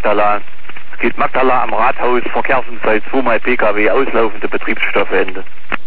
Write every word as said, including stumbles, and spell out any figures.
Magdala. Es geht Magdala am Rathaus, Verkehrsunfall, zweimal P K W, auslaufende Betriebsstoffende.